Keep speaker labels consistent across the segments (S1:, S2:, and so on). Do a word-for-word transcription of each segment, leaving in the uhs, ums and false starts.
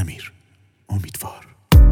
S1: امیر امیدوار.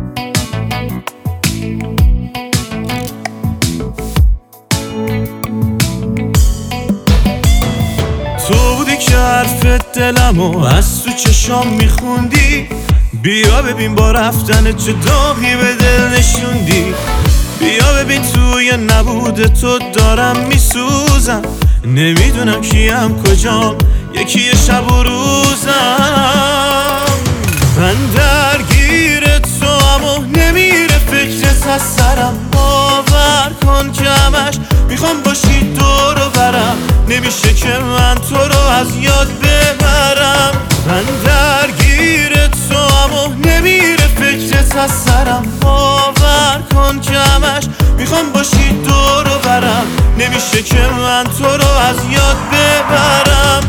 S1: تو بودی که حرف دلمو از تو چشام میخوندی، بیا ببین با رفتن چه داغی به دل نشوندی. بیا ببین توی نبود تو دارم میسوزم، نمیدونم کیم کجام، یکی شب و روزم. من درگیر تو اما نمیره فکرت از سرم، باور کن که همش میخوام باشی دور و برم، نمیشه که من تو رو از یاد ببرم. من درگیر تو اما نمیره فکرت از سرم، باور کن که همش میخوام باشی دور و برم، نمیشه که من تو رو از یاد ببرم.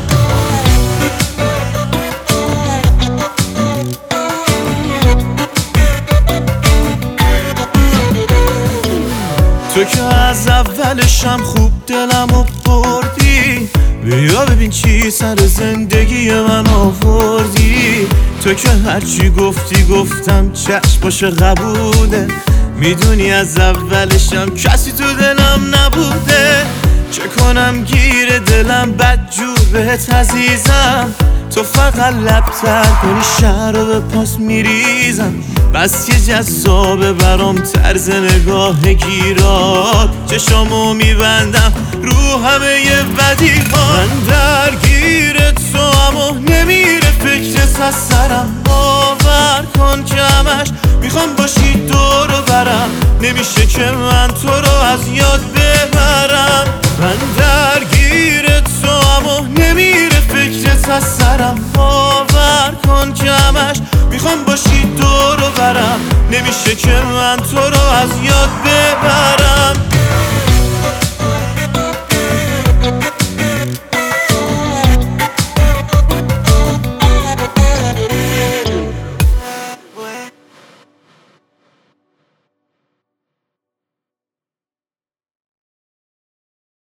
S1: تو که از اولشم خوب دلمو بردی، بیا ببین چی سر زندگی من آوردی. تو که هرچی گفتی گفتم چشم باشه قبوله، میدونی از اولشم کسی تو دلم نبوده. چه کنم گیر دلم بدجور بهت عزیزم، تو فقط لبتر کنی شهر رو به پاس میریزم. بس که جذابه برام طرز نگاه گیرات، چشامو میبندم رو همه ی بدی ها. من درگیر تو اما نمیره فکرت از سرم، باور کن که همش میخوام باشی دور و برم، نمیشه که من تو رو از یاد ببرم. من درگیر تو اما نمیره فکرت از سرم، باور کن که همش میخوام باشی دور و برم، نمیشه که من تو رو از یاد ببرم.